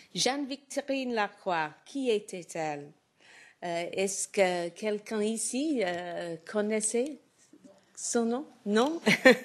Jeanne-Victorine Lacroix, qui était-elle? Est-ce que quelqu'un ici connaissait son nom? Non?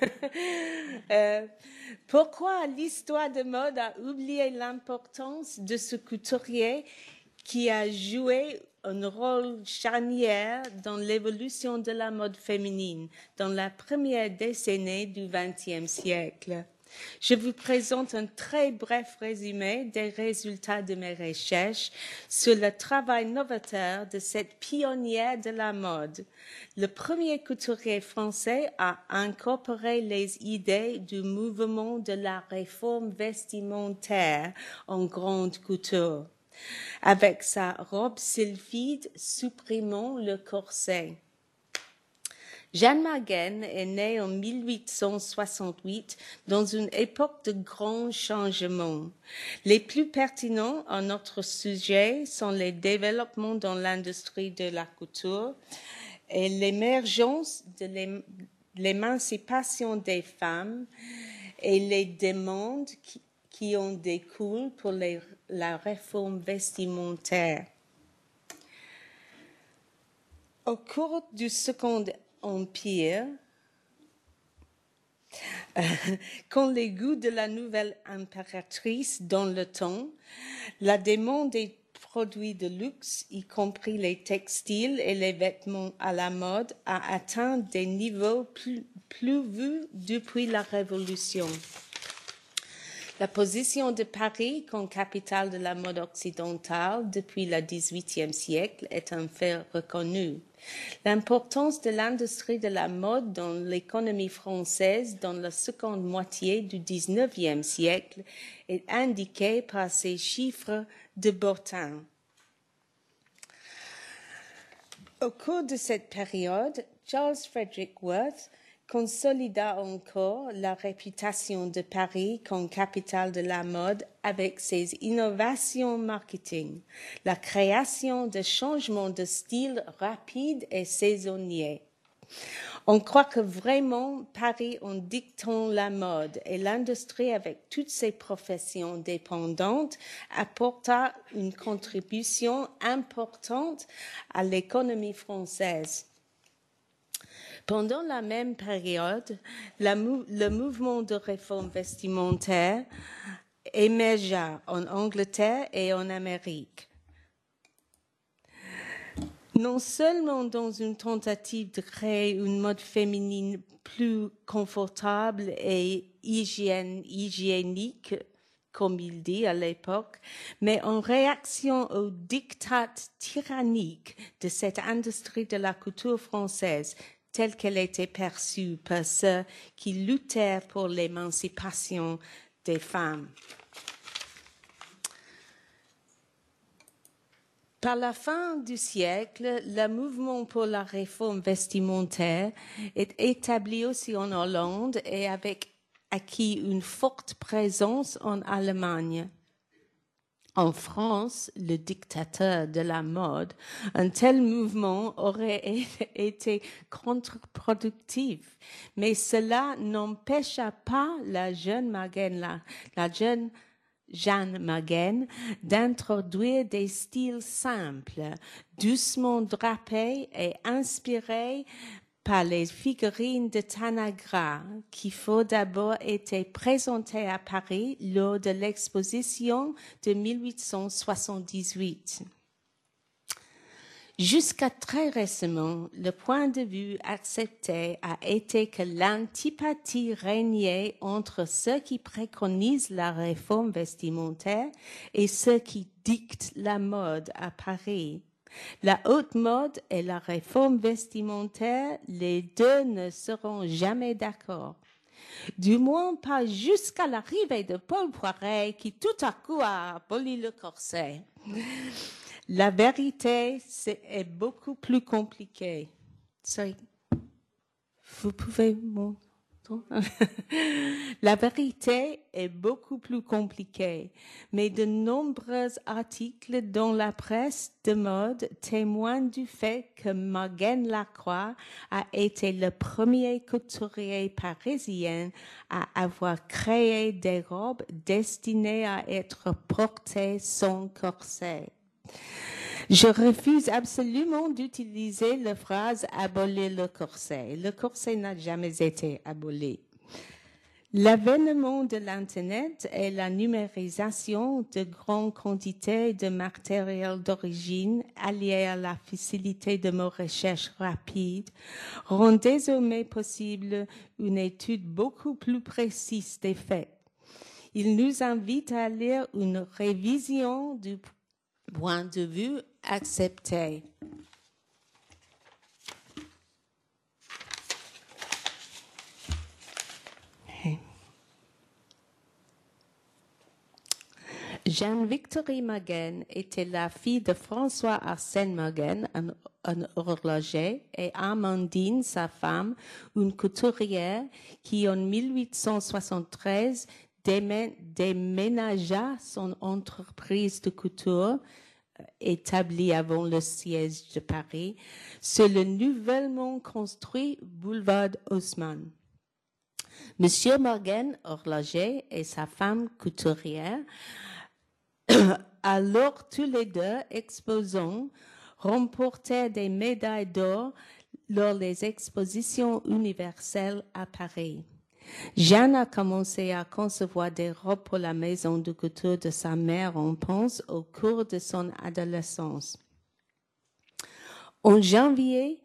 Pourquoi l'histoire de mode a oublié l'importance de ce couturier qui a joué un rôle charnière dans l'évolution de la mode féminine dans la première décennie du XXe siècle? Je vous présente un très bref résumé des résultats de mes recherches sur le travail novateur de cette pionnière de la mode. Le premier couturier français a incorporé les idées du mouvement de la réforme vestimentaire en grande couture, avec sa robe sylphide supprimant le corset. Jeanne Maguen est née en 1868 dans une époque de grands changements. Les plus pertinents à notre sujet sont les développements dans l'industrie de la couture et l'émergence de l'émancipation des femmes et les demandes qui en découlent pour la réforme vestimentaire. Au cours du Second Empire, quand les goûts de la nouvelle impératrice dans le temps, la demande des produits de luxe, y compris les textiles et les vêtements à la mode, a atteint des niveaux plus vus depuis la Révolution. La position de Paris comme capitale de la mode occidentale depuis le XVIIIe siècle est un fait reconnu. L'importance de l'industrie de la mode dans l'économie française dans la seconde moitié du XIXe siècle est indiquée par ces chiffres de Bourtin. Au cours de cette période, Charles Frederick Worth consolida encore la réputation de Paris comme capitale de la mode avec ses innovations marketing, la création de changements de style rapides et saisonniers. On croit que vraiment Paris en dictant la mode et l'industrie avec toutes ses professions dépendantes apporta une contribution importante à l'économie française. Pendant la même période, le mouvement de réforme vestimentaire émergea en Angleterre et en Amérique. Non seulement dans une tentative de créer une mode féminine plus confortable et hygiénique, comme il dit à l'époque, mais en réaction au diktat tyrannique de cette industrie de la couture française, telle qu'elle était perçue par ceux qui luttèrent pour l'émancipation des femmes. Par la fin du siècle, le mouvement pour la réforme vestimentaire est établi aussi en Hollande et avec acquis une forte présence en Allemagne. En France, le dictateur de la mode, un tel mouvement aurait été contre-productif, mais cela n'empêcha pas la jeune Jeanne Maguen d'introduire des styles simples, doucement drapés et inspirés par les figurines de Tanagra, qui faut d'abord été présentées à Paris lors de l'exposition de 1878. Jusqu'à très récemment, le point de vue accepté a été que l'antipathie régnait entre ceux qui préconisent la réforme vestimentaire et ceux qui dictent la mode à Paris. La haute mode et la réforme vestimentaire, les deux ne seront jamais d'accord. Du moins pas jusqu'à l'arrivée de Paul Poiret qui tout à coup a aboli le corset. La vérité est beaucoup plus compliquée. Sorry. Vous pouvez La vérité est beaucoup plus compliquée, mais de nombreux articles dans la presse de mode témoignent du fait que Margaine Lacroix a été le premier couturier parisien à avoir créé des robes destinées à être portées sans corset. Je refuse absolument d'utiliser la phrase « abolir le corset ». Le corset n'a jamais été aboli. L'avènement de l'Internet et la numérisation de grandes quantités de matériel d'origine alliés à la facilité de nos recherches rapides rend désormais possible une étude beaucoup plus précise des faits. Il nous invite à lire une révision du point de vue accepté. Jeanne-Victorie Margaine était la fille de François Arsène Margaine, un horloger, et Amandine, sa femme, une couturière qui, en 1873, déménagea son entreprise de couture établie avant le siège de Paris, sur le nouvellement construit boulevard Haussmann. Monsieur Margaine, horloger, et sa femme couturière, alors tous les deux exposants, remportèrent des médailles d'or lors des expositions universelles à Paris. Jeanne a commencé à concevoir des robes pour la maison de couture de sa mère en Pons au cours de son adolescence. En janvier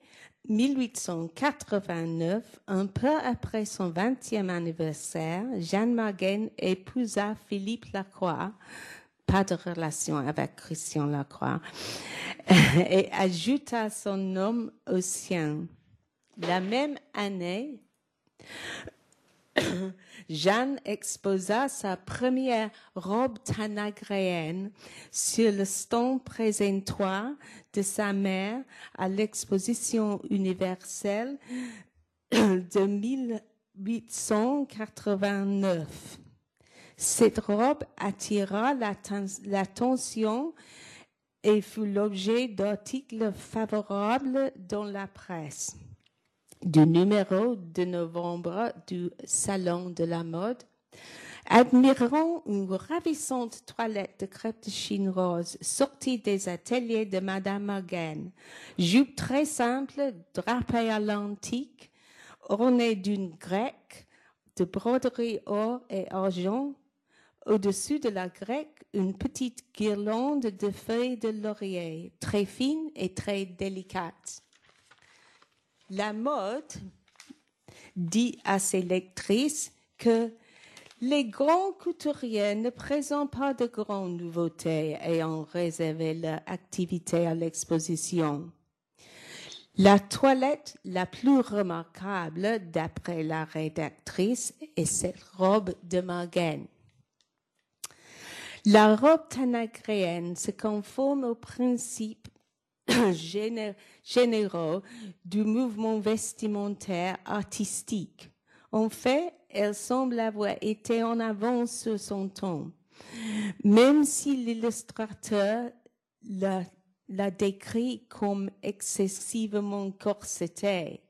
1889, un peu après son 20e anniversaire, Jeanne Margaine épousa Philippe Lacroix, pas de relation avec Christian Lacroix, et ajouta son nom au sien. La même année, Jeanne exposa sa première robe tanagréenne sur le stand présentoir de sa mère à l'exposition universelle de 1889. Cette robe attira l'attention et fut l'objet d'articles favorables dans la presse. Du numéro de novembre du Salon de la mode, admirant une ravissante toilette de crêpe de Chine rose sortie des ateliers de Madame Margaine, jupe très simple, drapée à l'antique, ornée d'une grecque de broderie or et argent. Au-dessus de la grecque, une petite guirlande de feuilles de laurier, très fine et très délicate. La mode dit à ses lectrices que les grands couturiers ne présentent pas de grandes nouveautés ayant réservé leur activité à l'exposition. La toilette la plus remarquable, d'après la rédactrice, est cette robe de Margaine. La robe tanagréenne se conforme aux principes généraux du mouvement vestimentaire artistique. En fait, elle semble avoir été en avance sur son temps, même si l'illustrateur la décrit comme excessivement corsetée.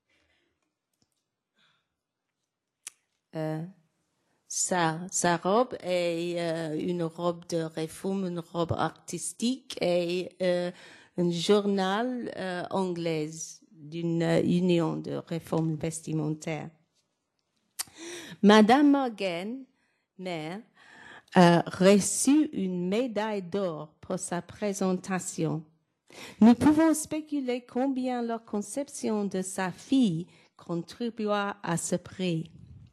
Sa robe est une robe de réforme, une robe artistique et un journal anglaise d'une union de réforme vestimentaire. Madame Margaine, mère, a reçu une médaille d'or pour sa présentation. Nous pouvons spéculer combien la conception de sa fille contribua à ce prix.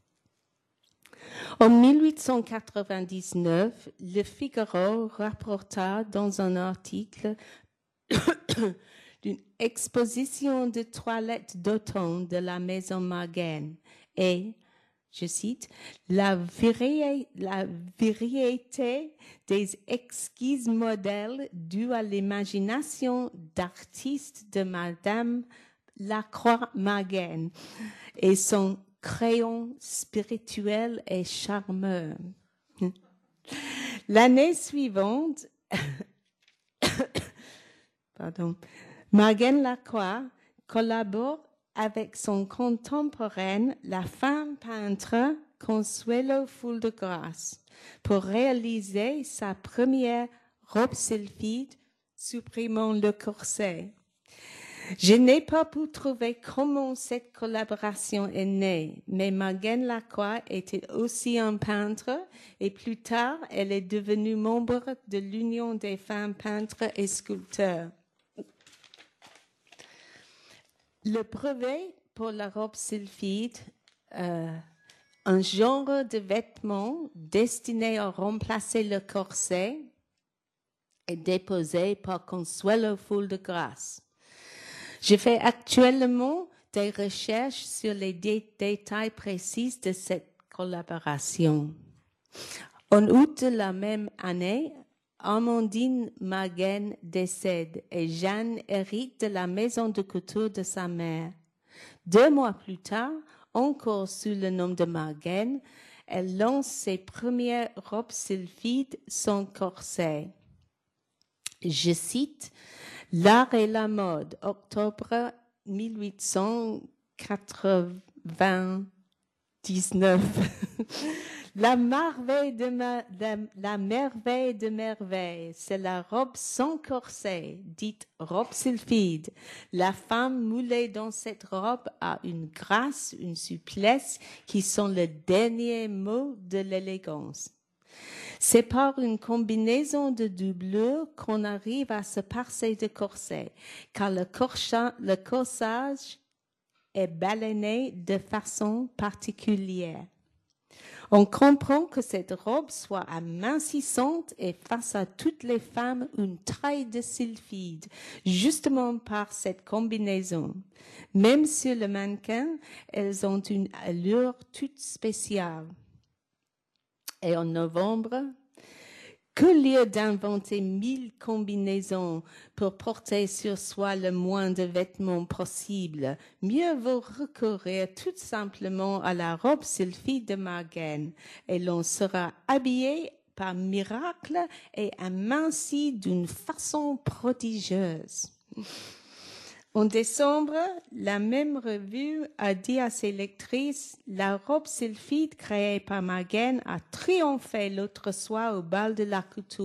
En 1899, Le Figaro rapporta dans un article d'une exposition de toilettes d'automne de la maison Margaine et, je cite, la variété des exquises modèles dues à l'imagination d'artistes de Madame Lacroix Margaine et son crayon spirituel et charmeur. L'année suivante, Margène Lacroix collabore avec son contemporaine, la femme peintre Consuelo Fuldegrass, pour réaliser sa première robe sylphide supprimant le corset. Je n'ai pas pu trouver comment cette collaboration est née, mais Margène Lacroix était aussi un peintre et plus tard, elle est devenue membre de l'Union des femmes peintres et sculpteurs. Le brevet pour la robe sylphide, un genre de vêtement destiné à remplacer le corset, est déposé par Consuelo Fuldegrass. Je fais actuellement des recherches sur les détails précis de cette collaboration. En août de la même année, Amandine Margène décède et Jeanne hérite de la maison de couture de sa mère. 2 mois plus tard, encore sous le nom de Margène, elle lance ses premières robes sylphides sans corset. Je cite L'art et la mode, octobre 1899. La merveille de merveille, c'est la robe sans corset, dite robe sylphide. La femme moulée dans cette robe a une grâce, une souplesse qui sont le dernier mot de l'élégance. C'est par une combinaison de doublures qu'on arrive à se passer de corset, car le corsage est baleiné de façon particulière. On comprend que cette robe soit amincissante et fasse à toutes les femmes une taille de sylphide, justement par cette combinaison. Même sur le mannequin, elles ont une allure toute spéciale. Et en novembre, que lieu d'inventer 1000 combinaisons pour porter sur soi le moins de vêtements possible. Mieux vaut recourir tout simplement à la robe sylphide de Margène et l'on sera habillé par miracle et aminci d'une façon prodigieuse. En décembre, la même revue a dit à ses lectrices « La robe sylphide créée par Margène a triomphé l'autre soir au bal de la couture ».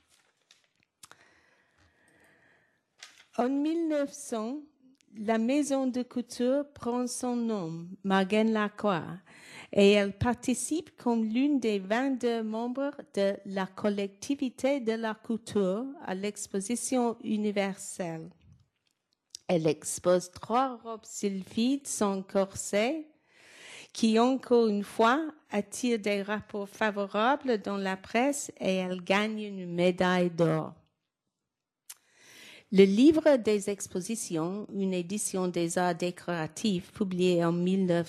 En 1900, la maison de couture prend son nom, Margène Lacroix, et elle participe comme l'une des 22 membres de la collectivité de la couture à l'exposition universelle. Elle expose 3 robes sylphides sans corset qui, encore une fois, attirent des rapports favorables dans la presse et elle gagne une médaille d'or. Le livre des expositions, une édition des arts décoratifs publiée en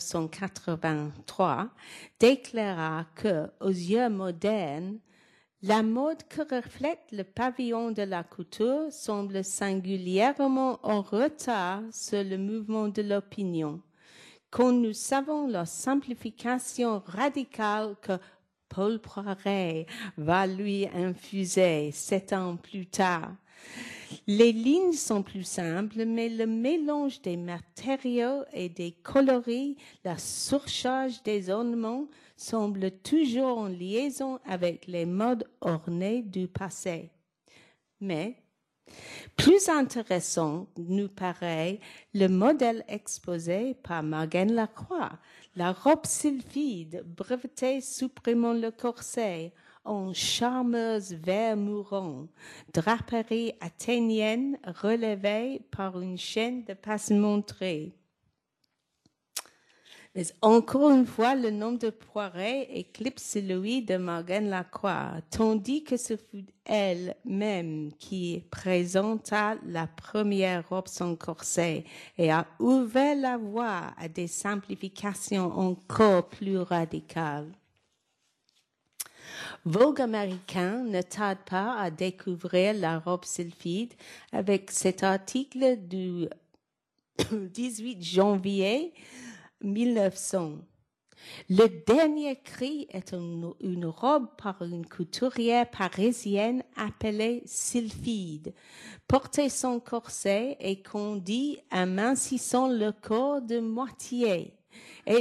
1983, déclara que, aux yeux modernes, la mode que reflète le pavillon de la couture semble singulièrement en retard sur le mouvement de l'opinion, quand nous savons la simplification radicale que Paul Poiret va lui infuser 7 ans plus tard. Les lignes sont plus simples, mais le mélange des matériaux et des coloris, la surcharge des ornements semble toujours en liaison avec les modes ornés du passé. Mais, plus intéressant nous paraît le modèle exposé par Margène Lacroix, la robe sylphide brevetée supprimant le corset, en charmeuse vert mourant, draperie athénienne relevée par une chaîne de passementerie. Mais encore une fois, le nom de Poiret éclipse celui de Margène Lacroix, tandis que ce fut elle-même qui présenta la première robe sans corset et a ouvert la voie à des simplifications encore plus radicales. Vogue américain ne tarde pas à découvrir la robe sylphide avec cet article du 18 janvier 1900. Le dernier cri est une robe par une couturière parisienne appelée Sylphide, portait son corset et condit amincissant le corps de moitié. Et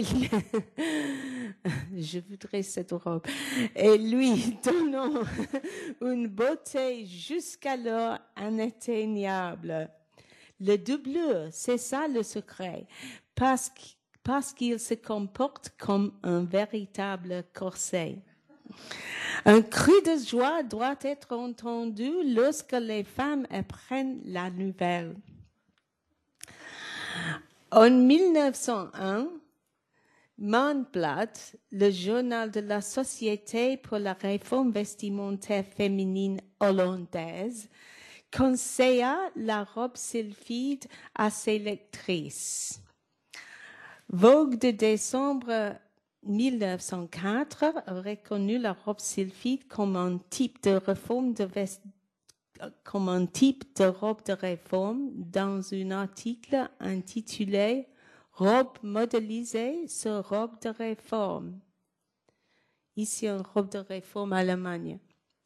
je voudrais cette robe. Et lui donnant une beauté jusqu'alors inatteignable. Le doublure, c'est ça le secret, parce qu'il se comporte comme un véritable corset. Un cri de joie doit être entendu lorsque les femmes apprennent la nouvelle. En 1901, Maandblad, le journal de la Société pour la réforme vestimentaire féminine hollandaise, conseilla la robe sylphide à ses lectrices. Vogue de décembre 1904 a reconnu la robe sylphide comme un type de robe de réforme dans un article intitulé Robe modélisée sur robe de réforme. Ici, une robe de réforme Allemagne.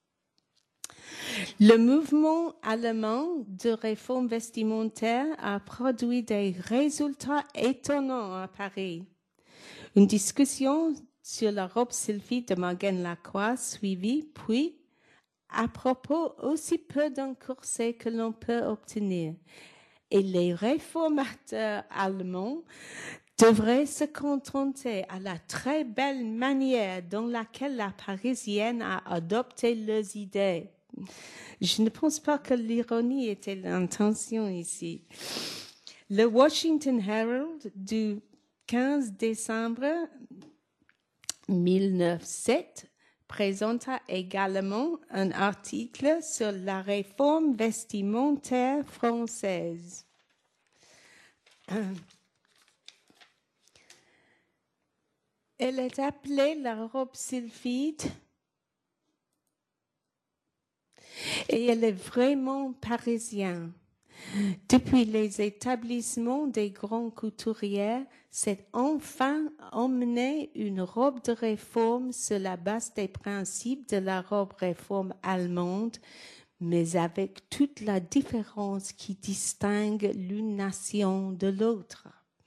Le mouvement allemand de réforme vestimentaire a produit des résultats étonnants à Paris. Une discussion sur la robe sylphide de Margène Lacroix suivit, puis à propos aussi peu d'un corset que l'on peut obtenir. Et les réformateurs allemands devraient se contenter à la très belle manière dans laquelle la Parisienne a adopté leurs idées. Je ne pense pas que l'ironie était l'intention ici. Le Washington Herald du 15 décembre 1907 présenta également un article sur la réforme vestimentaire française. Elle est appelée la robe sylphide et elle est vraiment parisienne. Depuis les établissements des grands couturiers, c'est enfin emmené une robe de réforme sur la base des principes de la robe réforme allemande, mais avec toute la différence qui distingue l'une nation de l'autre.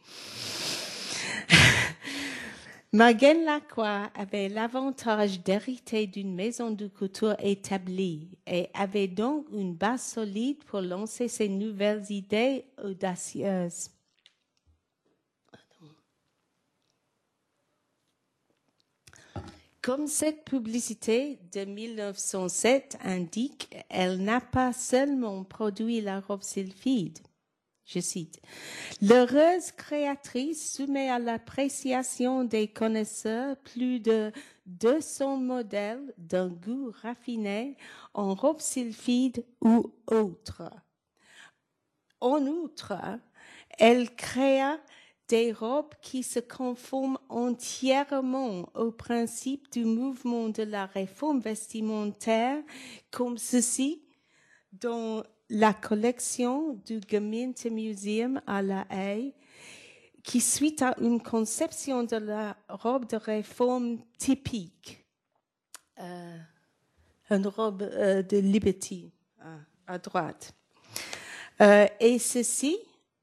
Margène Lacroix avait l'avantage d'hériter d'une maison de couture établie et avait donc une base solide pour lancer ses nouvelles idées audacieuses. Comme cette publicité de 1907 indique, elle n'a pas seulement produit la robe sylphide. Je cite, « L'heureuse créatrice soumet à l'appréciation des connaisseurs plus de 200 modèles d'un goût raffiné en robe sylphide ou autre. En outre, elle créa des robes qui se conforment entièrement aux principes du mouvement de la réforme vestimentaire, comme ceci, dont la collection du Gemeentemuseum à La Haye, qui suit à une conception de la robe de réforme typique, une robe de Liberty à droite. Et ceci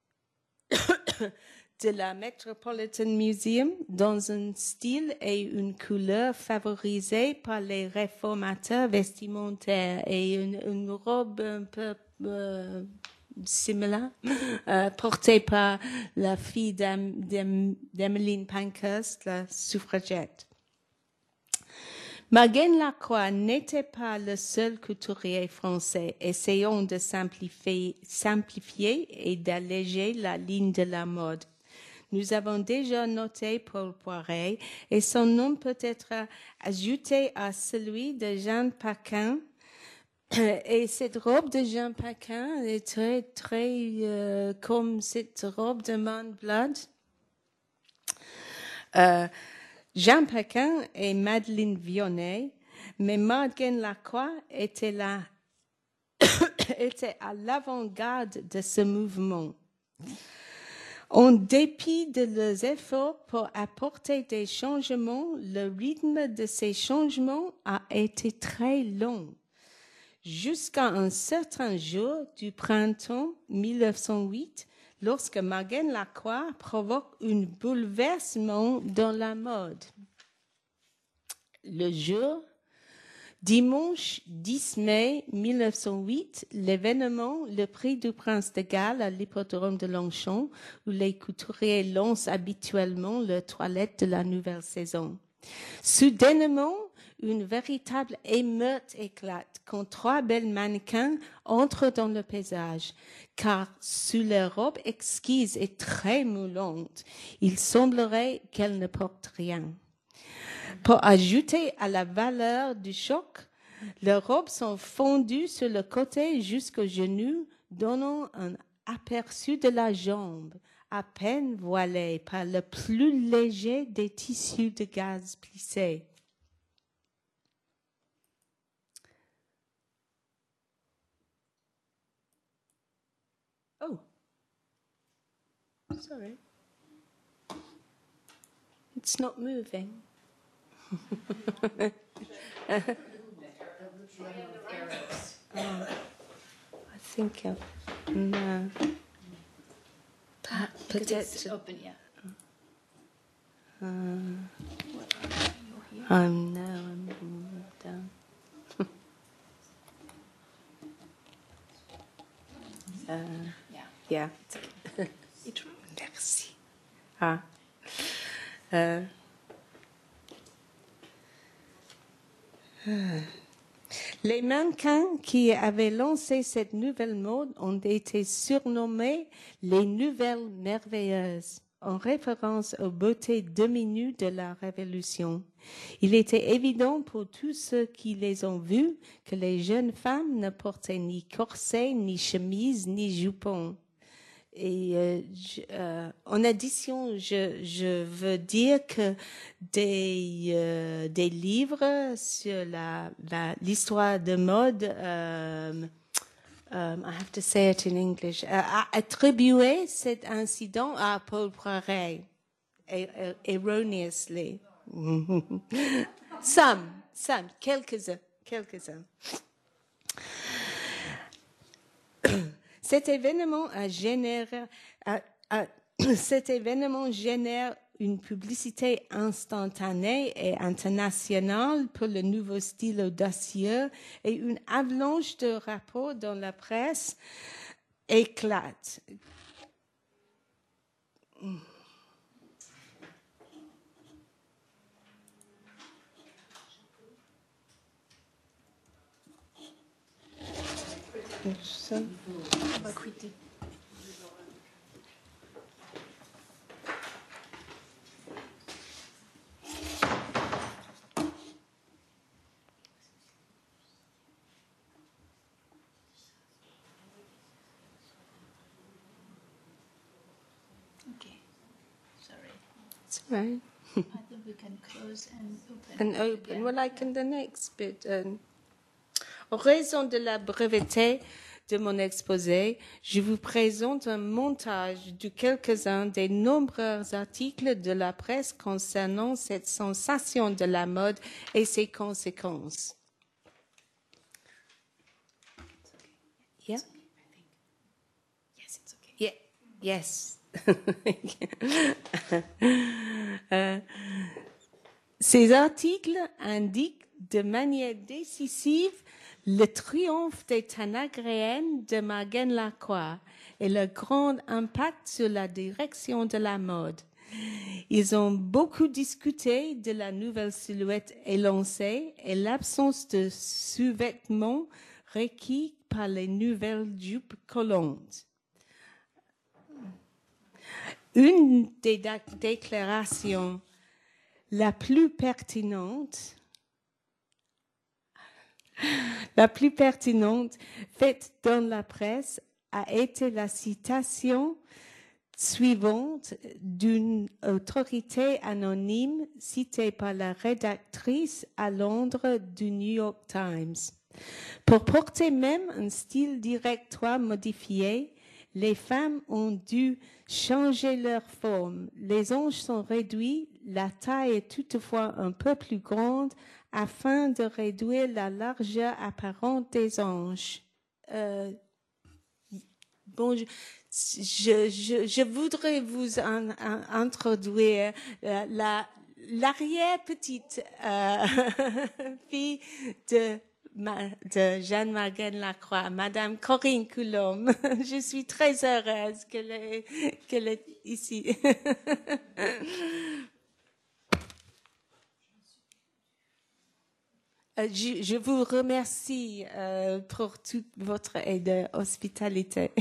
de la Metropolitan Museum dans un style et une couleur favorisés par les réformateurs vestimentaires et une robe un peu similaire portée par la fille d'Emmeline Pankhurst, la suffragette. Margène Lacroix n'était pas le seul couturier français essayant de simplifier et d'alléger la ligne de la mode. Nous avons déjà noté Paul Poiret et son nom peut être ajouté à celui de Jeanne Paquin. Et cette robe de Jeanne Paquin est très comme cette robe de Maandblad. Jeanne Paquin et Madeleine Vionnet, mais Margène Lacroix était à l'avant-garde de ce mouvement. En dépit de leurs efforts pour apporter des changements, le rythme de ces changements a été très long. Jusqu'à un certain jour du printemps 1908, lorsque Margaine Lacroix provoque un bouleversement dans la mode. Le jour, dimanche 10 mai 1908, l'événement, le prix du Prince de Galles à l'hippodrome de Longchamp, où les couturiers lancent habituellement leur toilette de la nouvelle saison. Soudainement, une véritable émeute éclate quand 3 belles mannequins entrent dans le paysage, car sous leur robe exquise et très moulante, il semblerait qu'elles ne portent rien. Pour ajouter à la valeur du choc, leurs robes sont fendues sur le côté jusqu'aux genoux, donnant un aperçu de la jambe, à peine voilée par le plus léger des tissus de gaze plissés. Oh, sorry. It's not moving. I think no. Peut-être. Open, yeah. I'm down. Yeah. Merci. Les mannequins qui avaient lancé cette nouvelle mode ont été surnommés les Nouvelles Merveilleuses, en référence aux beautés demi-nues de la Révolution. Il était évident pour tous ceux qui les ont vues que les jeunes femmes ne portaient ni corset, ni chemise, ni jupon. Et en addition, je veux dire que des livres sur l'histoire de mode, I have to say it in English, attribué cet incident à Paul Poiret, erroneously. Some, quelques-uns. Cet événement génère une publicité instantanée et internationale pour le nouveau style audacieux et une avalanche de rapports dans la presse éclate. On va quitter. Okay. Sorry. It's all right. I think we can close and open. And open. again. Well, I can the next bit. En raison de la breveté de mon exposé, je vous présente un montage de quelques-uns des nombreux articles de la presse concernant cette sensation de la mode et ses conséquences. Yeah? Yes, it's okay. Yeah. Yes. Ces articles indiquent de manière décisive le triomphe des Tanagréennes de Margaine Lacroix et le grand impact sur la direction de la mode. Ils ont beaucoup discuté de la nouvelle silhouette élancée et l'absence de sous-vêtements requis par les nouvelles jupes collantes. Une des déclarations la plus pertinente faite dans la presse a été la citation suivante d'une autorité anonyme citée par la rédactrice à Londres du New York Times. Pour porter même un style directoire modifié, les femmes ont dû changer leur forme. Les hanches sont réduites, la taille est toutefois un peu plus grande afin de réduire la largeur apparente des hanches. Bon, je voudrais vous introduire l'arrière-petite fille de Jeanne-Margaine Lacroix, Madame Corinne Coulombe. Je suis très heureuse qu'elle est ici. Je vous remercie pour toute votre aide et hospitalité.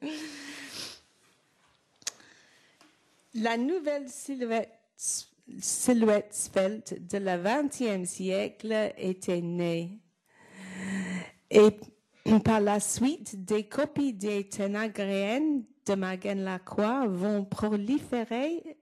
La nouvelle silhouette svelte de la XXe siècle était née. Et par la suite, des copies des Thénagréennes de Margaine Lacroix vont proliférer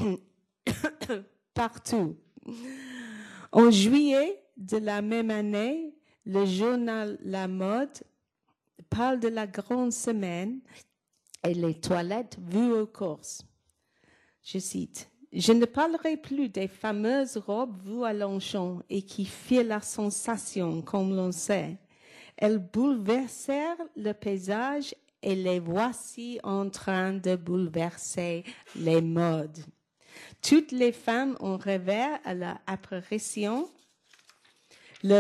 partout. En juillet de la même année, le journal La Mode parle de la grande semaine et les toilettes vues aux courses. Je cite, « Je ne parlerai plus des fameuses robes vues à Longchamp et qui firent la sensation, comme l'on sait. Elles bouleversèrent le paysage et les voici en train de bouleverser les modes. Toutes les femmes ont rêvé à leur apparition. Le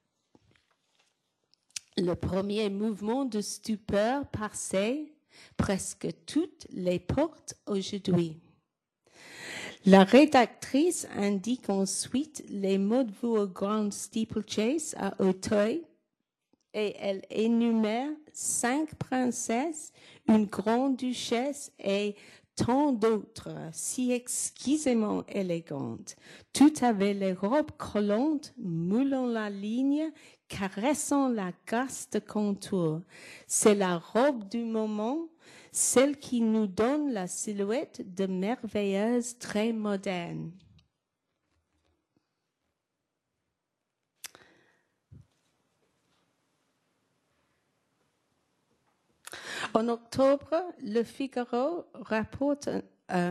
premier mouvement de stupeur passait presque toutes les portes aujourd'hui. La rédactrice indique ensuite les modes vues au Grand Steeplechase à Auteuil et elle énumère 5 princesses, une grande duchesse et tant d'autres, si exquisément élégantes. Toutes avaient les robes collantes, moulant la ligne, caressant la gaze de contour. C'est la robe du moment, celle qui nous donne la silhouette de merveilleuses très modernes. En octobre, Le Figaro rapporte un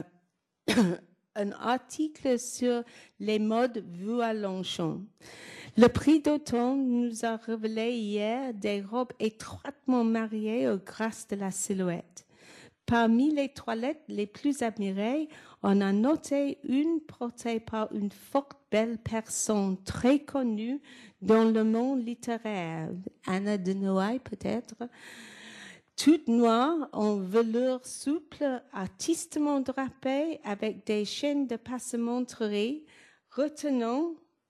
article sur les modes vues à Longchamp. Le prix d'automne nous a révélé hier des robes étroitement mariées aux grâces de la silhouette. Parmi les toilettes les plus admirées, on a noté une portée par une forte belle personne très connue dans le monde littéraire, Anna de Noailles peut-être, toute noire en velours souple, artistement drapée avec des chaînes de passementerie retenant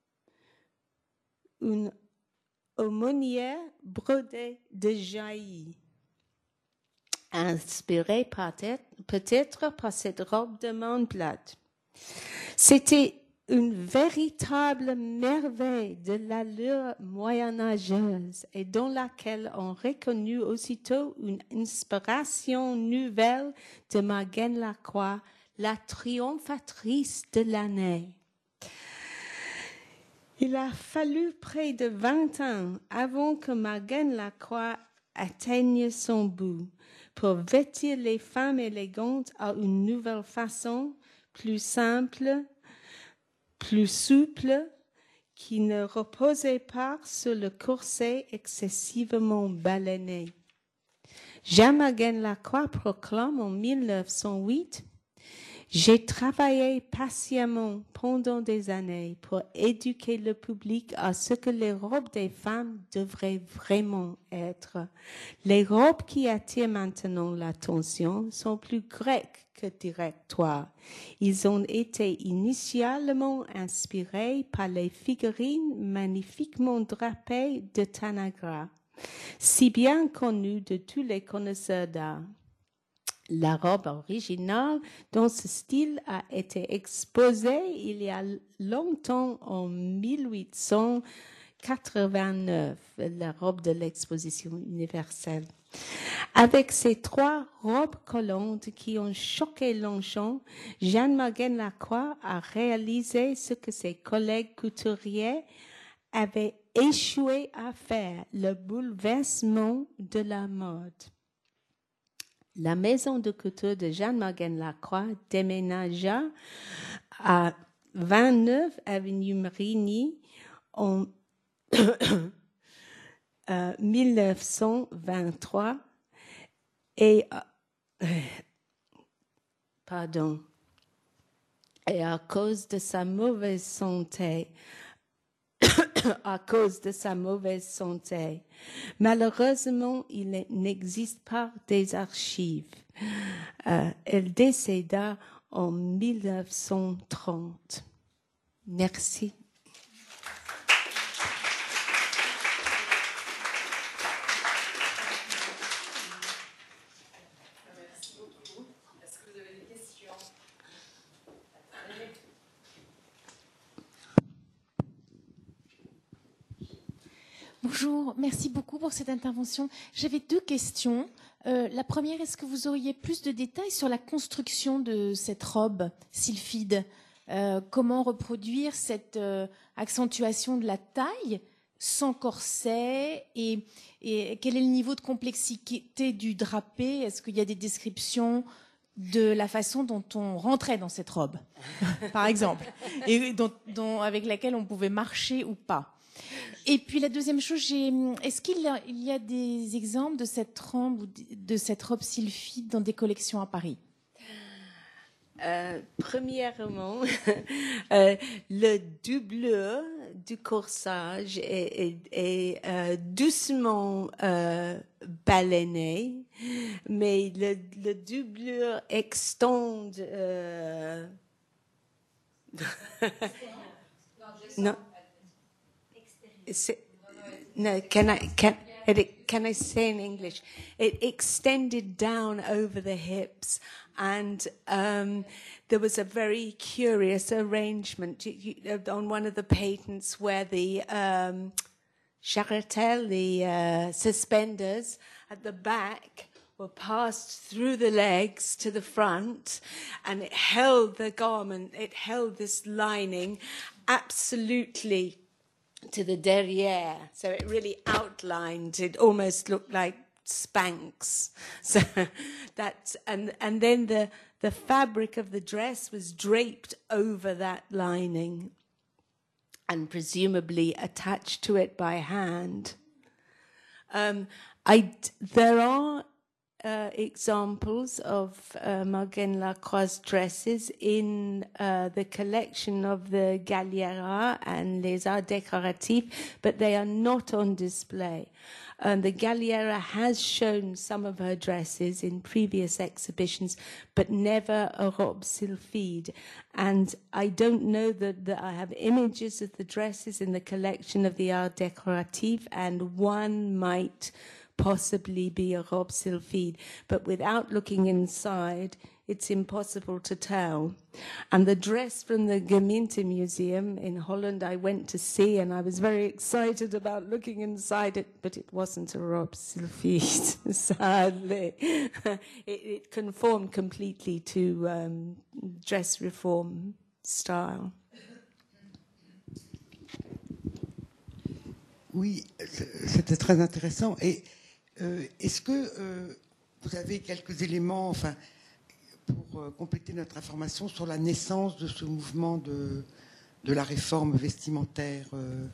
une aumônière brodée de jaillis. Inspirée peut-être par cette robe de Montblat. C'était une véritable merveille de l'allure moyenâgeuse et dans laquelle on reconnut aussitôt une inspiration nouvelle de Margaine Lacroix, la triomphatrice de l'année. Il a fallu près de 20 ans avant que Margaine Lacroix atteigne son but pour vêtir les femmes élégantes à une nouvelle façon, plus simple, plus souple, qui ne reposait pas sur le corset excessivement baleiné. Jean-Margaine Lacroix proclame en 1908 « J'ai travaillé patiemment pendant des années pour éduquer le public à ce que les robes des femmes devraient vraiment être. Les robes qui attirent maintenant l'attention sont plus grecques que directoires. Ils ont été initialement inspirés par les figurines magnifiquement drapées de Tanagra, si bien connues de tous les connaisseurs d'art. La robe originale dans ce style a été exposée il y a longtemps en 1889, la robe de l'exposition universelle. Avec ces 3 robes collantes qui ont choqué Longchamp, Jeanne-Margaine Lacroix a réalisé ce que ses collègues couturiers avaient échoué à faire, le bouleversement de la mode. la maison de couture de Jeanne Morgan Lacroix déménagea à 29 avenue Marigny en 1923 et et à cause de sa mauvaise santé, malheureusement, il n'existe pas des archives. Elle décéda en 1930. Merci. Bonjour, merci beaucoup pour cette intervention. J'avais 2 questions. La première, est-ce que vous auriez plus de détails sur la construction de cette robe sylphide? Comment reproduire cette accentuation de la taille sans corset et quel est le niveau de complexité du drapé? Est-ce qu'il y a des descriptions de la façon dont on rentrait dans cette robe, par exemple, et avec laquelle on pouvait marcher ou pas? Et puis la deuxième chose, est-ce qu'il y a des exemples de cette robe sylphide dans des collections à Paris? Premièrement, le doublure du corsage est doucement baleiné, mais le doublure extend. Non. No, can I say in English? It extended down over the hips, and there was a very curious arrangement on one of the patents where the charretelle, the suspenders at the back, were passed through the legs to the front, and it held the garment, it held this lining absolutely to the derrière, so it really outlined. It almost looked like Spanx. So that's and then the fabric of the dress was draped over that lining, and presumably attached to it by hand. There are examples of Morgan Lacroix's dresses in the collection of the Galliera and Les Arts Décoratifs, but they are not on display. The Galliera has shown some of her dresses in previous exhibitions, but never a robe sylphide. And I don't know that I have images of the dresses in the collection of the Arts Décoratifs, and one might possibly be a robe sylphide, but without looking inside, it's impossible to tell. And the dress from the Gemeente Museum in Holland I went to see, and I was very excited about looking inside it, but it wasn't a robe sylphide, sadly. It conformed completely to dress reform style. Oui, c'était très intéressant. Et est-ce que vous avez quelques éléments, enfin, pour compléter notre information sur la naissance de ce mouvement de la réforme vestimentaire?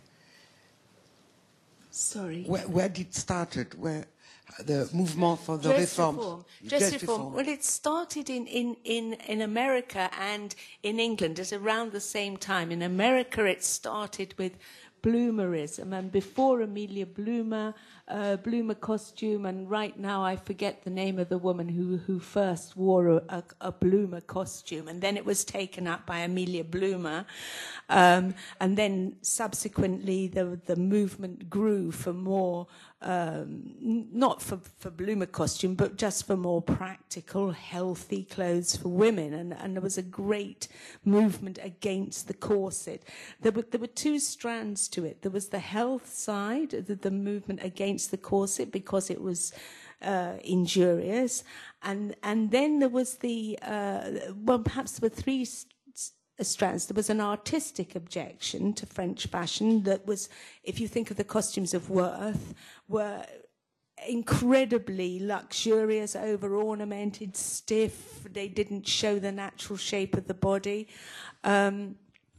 Sorry. Where did it started? Where the movement for the reform? Dress reform. Well, it started in America and in England at around the same time. In America, it started with bloomerism, and before Amelia Bloomer, Bloomer costume, and right now I forget the name of the woman who first wore a Bloomer costume, and then it was taken up by Amelia Bloomer, and then subsequently the movement grew for more, not for Bloomer costume, but just for more practical, healthy clothes for women, and there was a great movement against the corset. There were two strands to it. There was the health side, the movement against the corset because it was injurious, and then there was the perhaps there were three strands. There was an artistic objection to French fashion that was, if you think of the costumes of Worth, were incredibly luxurious, over-ornamented, stiff. They didn't show the natural shape of the body. And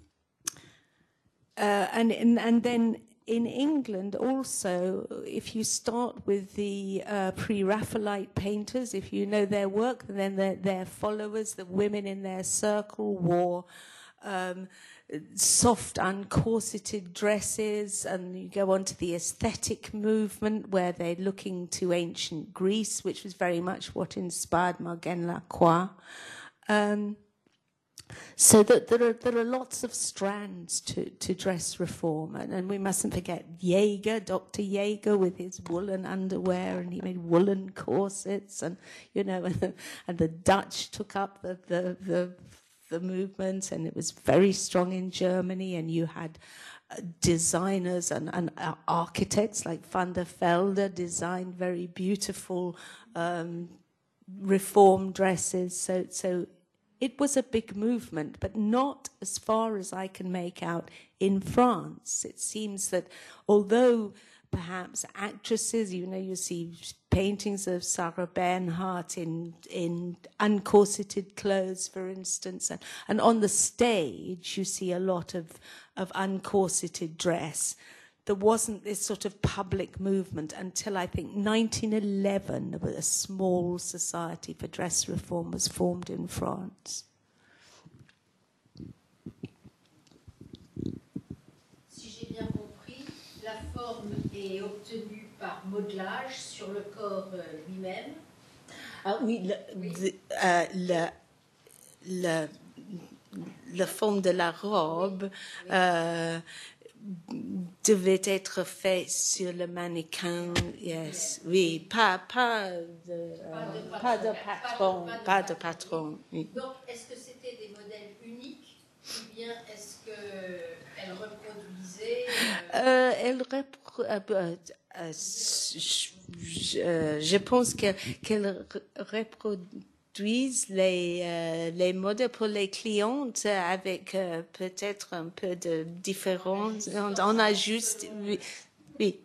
then in England also, if you start with the pre-Raphaelite painters, if you know their work, then their followers, the women in their circle, wore soft, uncorseted dresses, and you go on to the aesthetic movement where they're looking to ancient Greece, which was very much what inspired Marguerite Lacroix. So that there are lots of strands to dress reform, and we mustn't forget Jaeger, Dr. Jaeger, with his woolen underwear, and he made woolen corsets, and and the Dutch took up the movement, and it was very strong in Germany, and you had designers and architects like van der Velde designed very beautiful reform dresses. So it was a big movement, but not as far as I can make out in France. It seems that although perhaps actresses, you see paintings of Sarah Bernhardt in uncorseted clothes, for instance, and on the stage you see a lot of uncorseted dress. There wasn't this sort of public movement until I think 1911, a small society for dress reform was formed in France. Si j'ai bien compris, la forme est obtenue par modelage sur le corps lui-même. Ah oui, la forme de la robe devait être fait sur le mannequin, yes, oui, pas de patron. Oui. Donc, est-ce que c'était des modèles uniques ou bien est-ce qu'elle reproduisait je pense qu'elle reproduisent les modèles pour les clientes avec peut-être un peu de différence. On ajuste, oui.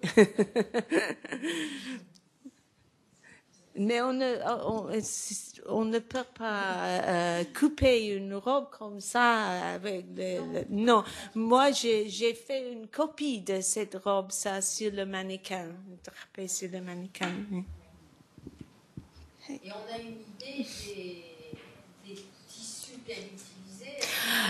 Mais on ne peut pas couper une robe comme ça avec non. Moi, j'ai fait une copie de cette robe, ça, sur le mannequin, drapé sur le mannequin. Oui. Et on a une idée des tissus qu'elle utilisait.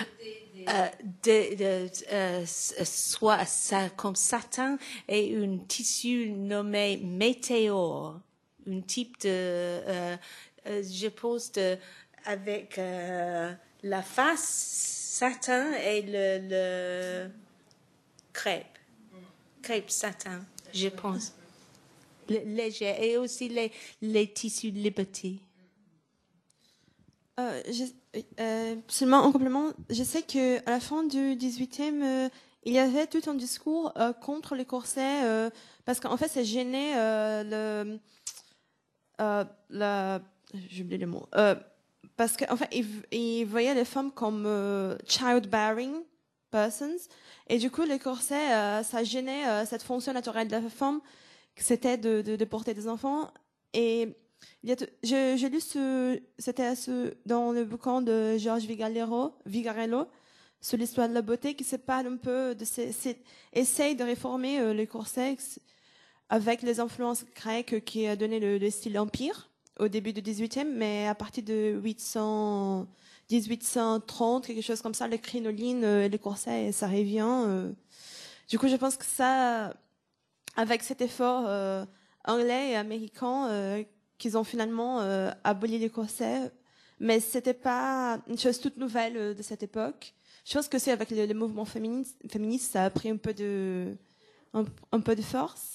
Soit ça comme satin et un tissu nommé météore. Un type de, je pense, avec la face satin et le crêpe satin, je pense. Léger, et aussi les tissus Liberty. Seulement en complément, je sais qu'à la fin du 18e, il y avait tout un discours contre les corsets, parce qu'en fait, ça gênait j'ai oublié le mot. Parce qu'en fait, ils voyaient les femmes comme childbearing persons. Et du coup, les corsets, ça gênait cette fonction naturelle de la femme, que c'était de porter des enfants. Et j'ai lu c'était dans le bouquin de Georges Vigarello sur l'histoire de la beauté, qui se parle un peu essaye de réformer les corsets avec les influences grecques qui a donné le style empire au début du 18e, mais à partir de 1830, quelque chose comme ça, les crinolines, les corsets, ça revient. Du coup, je pense que ça, avec cet effort anglais et américain, qu'ils ont finalement aboli les corsets, mais c'était pas une chose toute nouvelle de cette époque. Je pense que c'est avec le mouvement féministe, ça a pris un peu de force.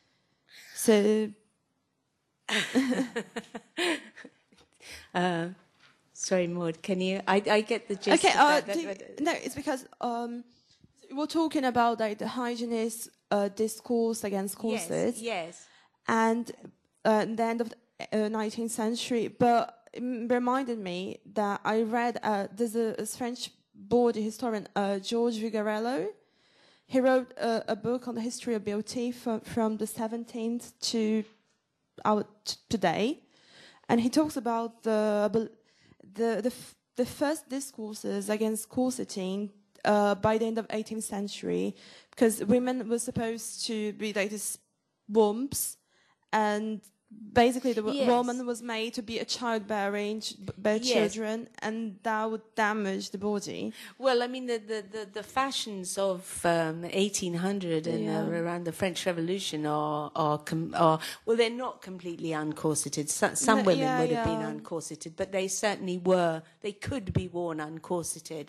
Sorry, Maud, can you? I get the gist. Okay, of that. no, it's because we're talking about like the hygienist discourse against corsets. Yes. And the end of the 19th century, but it reminded me that I read there's a French body historian, Georges Vigarello. He wrote a book on the history of beauty from the 17th to out today, and he talks about the first discourses against corseting by the end of 18th century, because women were supposed to be like these wombs, and basically the woman was made to be a childbearing, bear children, and that would damage the body. Well, I mean, the fashions of 1800 and around the French Revolution are well, they're not completely uncorseted. Some women would have been uncorseted, but they certainly were. They could be worn uncorseted,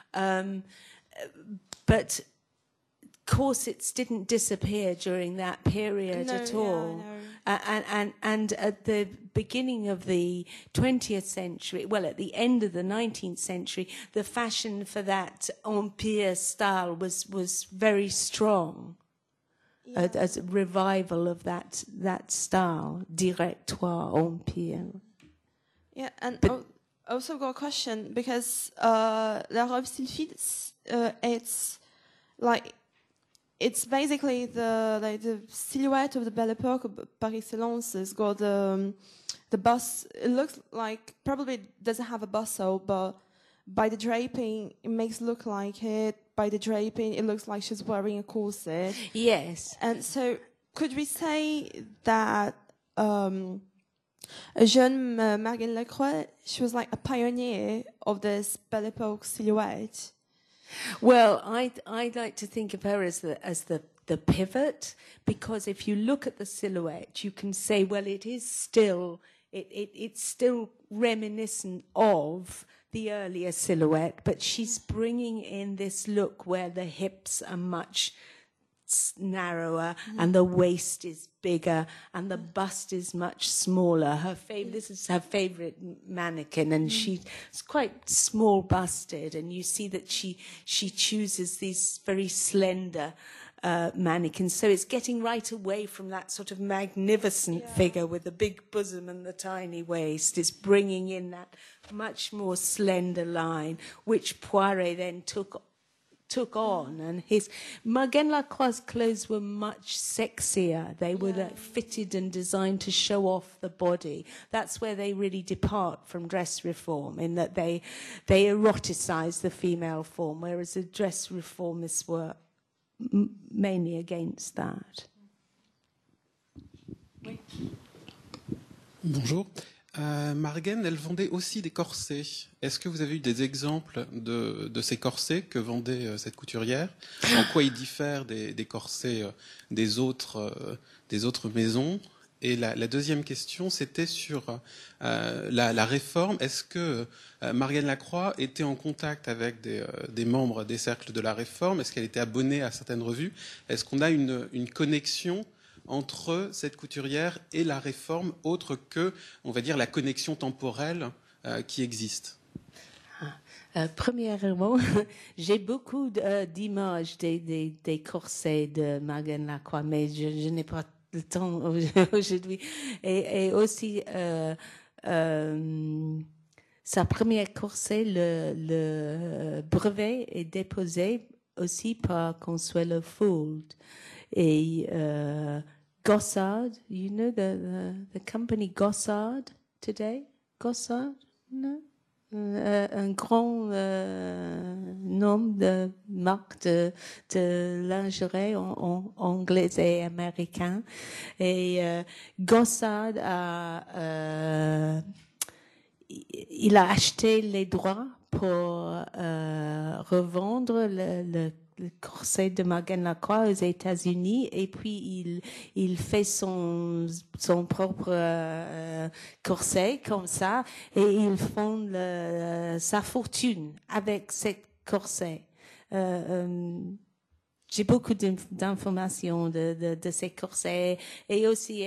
but corsets didn't disappear during that period at all. And at the beginning of the 20th century, well, at the end of the 19th century, the fashion for that empire style was very strong. As a revival of that style, directoire, empire. Yeah, and also got a question, because La Robe Sylphide, it's basically the silhouette of the Belle Époque par excellence. It's got the bust. It looks like, probably doesn't have a bustle, but by the draping, it makes it look like it. By the draping, it looks like she's wearing a corset. Yes. And so, could we say that Jeune Marguerite Lacroix, she was like a pioneer of this Belle Époque silhouette? Well, I'd like to think of her as the pivot, because if you look at the silhouette, you can say, well, it is still it's still reminiscent of the earlier silhouette, but she's bringing in this look where the hips are much narrower and the waist is bigger and the bust is much smaller. This is her favorite mannequin, and she's quite small busted, and you see that she chooses these very slender mannequins. So it's getting right away from that sort of magnificent figure with the big bosom and the tiny waist. It's bringing in that much more slender line, which Poiret then took on, and Marguerite Lacroix's clothes were much sexier. They were fitted and designed to show off the body. That's where they really depart from dress reform, in that they eroticize the female form, whereas the dress reformists were mainly against that. Oui. Bonjour. Marguen, elle vendait aussi des corsets. Est-ce que vous avez eu des exemples de ces corsets que vendait cette couturière? En quoi ils diffèrent des corsets des autres maisons? Et la deuxième question, c'était sur la réforme. Est-ce que Marguerite Lacroix était en contact avec des membres des cercles de la réforme? Est-ce qu'elle était abonnée à certaines revues? Est-ce qu'on a une connexion entre cette couturière et la réforme, autre que, on va dire, la connexion temporelle qui existe? Premièrement, j'ai beaucoup d'images des corsets de Marguerite Lacroix, mais je n'ai pas le temps aujourd'hui. Et aussi, sa première corset, le brevet est déposé aussi par Consuelo Fould. Et Gossard, you know the company Gossard today? Gossard? No? Un grand nom de marque de lingerie en anglais et américain. Et Gossard il a acheté les droits pour revendre le corset de Marguerite Lacroix aux États-Unis, et puis il fait son propre corset comme ça, et il fonde sa fortune avec ce corset. J'ai beaucoup d'informations de ces corsets, et aussi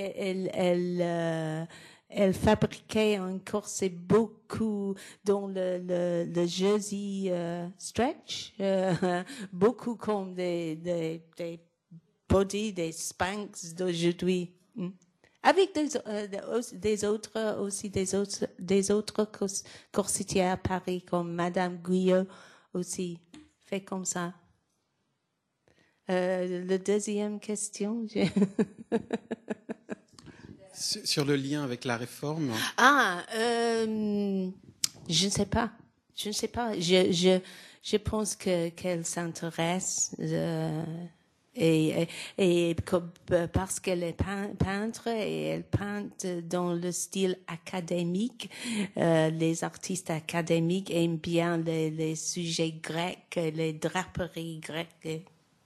elle fabriquait un corset beaucoup dans le jersey stretch, beaucoup comme des body, des Spanx d'aujourd'hui. Avec des autres corsetières à Paris, comme Madame Guyot aussi, fait comme ça. La deuxième question. Sur le lien avec la réforme. Ah, je ne sais pas. Je ne sais pas. Je pense qu'elle s'intéresse parce qu'elle est peintre et elle peint dans le style académique. Les artistes académiques aiment bien les sujets grecs, les draperies grecques.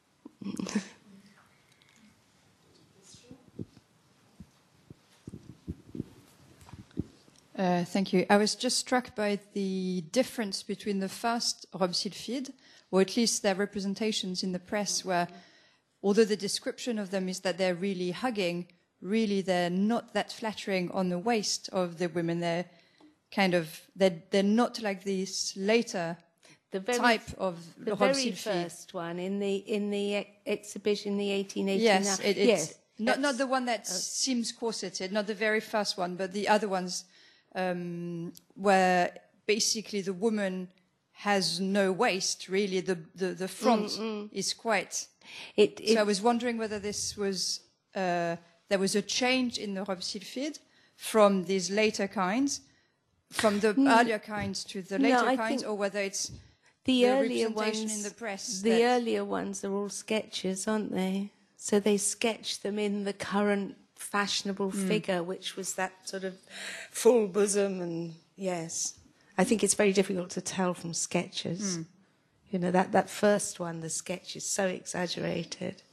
Thank you. I was just struck by the difference between the first Robe Sylphide, or at least their representations in the press, where although the description of them is that they're really hugging, really they're not that flattering on the waist of the women. They're kind of, they're not like this later type of the Robe very Sylphide. first one in the exhibition, the 1889. Yes, yes, not the one that seems corseted, not the very first one, but the other ones where basically the woman has no waist. Really, the front is quite. So I was wondering whether this was there was a change in the Robe Sylphide from these later kinds, from the earlier kinds to the later kinds, or whether it's the earlier representation ones in the press. The earlier ones are all sketches, aren't they? So they sketch them in the current fashionable figure, which was that sort of full bosom, and yes, I think it's very difficult to tell from sketches. You know, that first one, the sketch is so exaggerated.